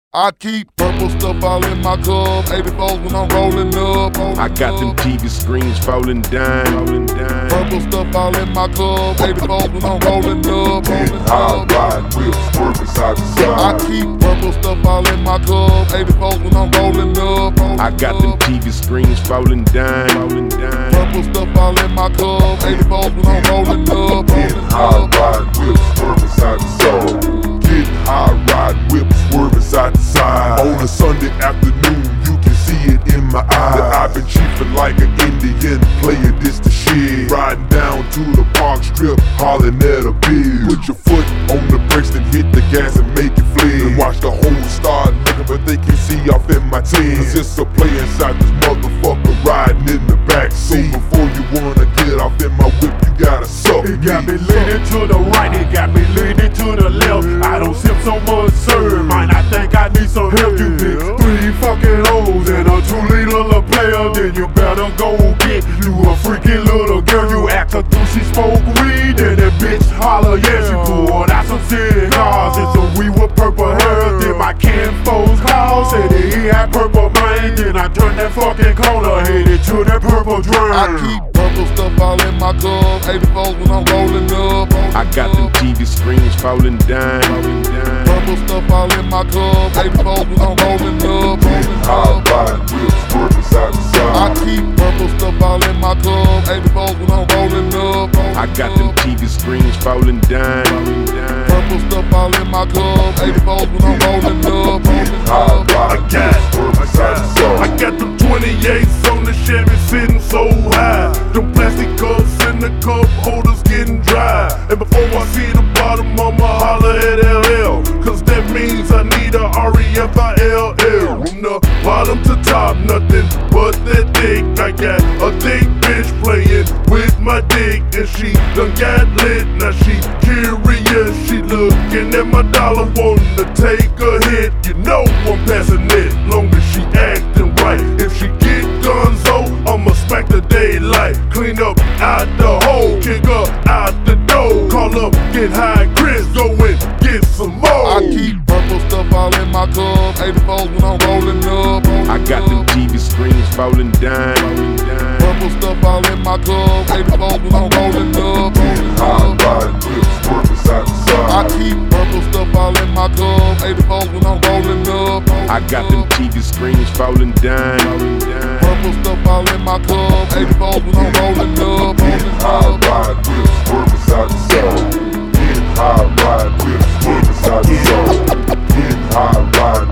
I keep purple stuff all in my cup, 84s when I'm rolling up. I got them TV screens falling down. Purple stuff all in my cup, 84s when I'm rolling up. High ride whips, swerving side to side. I keep purple stuff all in my cup, 84s when I'm rolling up. I got them TV screens falling down. Purple stuff all in my cup, 84s when I'm rolling up. High ride whips, swerving side to side. Getting high ride whips, swerving side to side. On a Sunday afternoon, you can see it in my eyes that I've been chiefing like an Indian player, this the shit. Riding down to the park strip, hollering at a bill. Put your foot on the brakes, then hit the gas and make it flee. And watch the whole start looking, but they can see off in my team. Cause it's a play inside this motherfucker riding in the back seat. So before you wanna get off in my whip, you gotta suck me. It got me leaning to the right, it got me leaning to the left. I don't sip so much, sir, man, I think I need some help. You pick 3 fucking hoes and a 2-liter player, then you better go get you a freaky little girl. You act a do she smoke weed, then that bitch holler, yeah, she pulled out some cigars and some weed with purple hair. Then my kinfolks called, said that he had purple mind. Then I turned that fucking corner, headed to that purple dream. I keep purple stuff all in my cup, 84s when I'm rolling up. I got them TV screens falling down. Purple stuff all in my cup, 84s when I'm rolling up. High ride whips, swerving side to side. I keep purple stuff all in my cup, 84s when I'm rolling up. I got them TV screens falling down. Purple stuff all in my cup, 84s when I'm rolling up. High ride whips, swerving side to side. I got them 28s on the Chevy sitting so high. Them plastic cups and the cup holders getting dry. And before I see the bottom, I'ma holler at LL. Cause that means I need a REFILL. From the bottom to top, nothing but that dick. I got a thick bitch playing with my dick. And she done got lit, now she curious. She looking at my dollar, wanting to take a hit. You know I'm passing it, long as she acting right. If she get gunzo, I'ma smack the daylight. Clean up out the hole, kick her out the door. Call up, get high, Chris, go and get some more. I keep purple stuff all in my cup, 84s when I'm rolling up. I got them TV screens falling down. Purple stuff all in my cup, 84s when I'm rolling up. High ride whips, swerving side to side. I keep purple stuff all in my cup, 84s when I'm rolling up. I got them TV screens falling down. Purple stuff all in my cup, 84s when I'm rolling up. High ride whips, swerving side to side. High ride whips, swerving side to side. High ride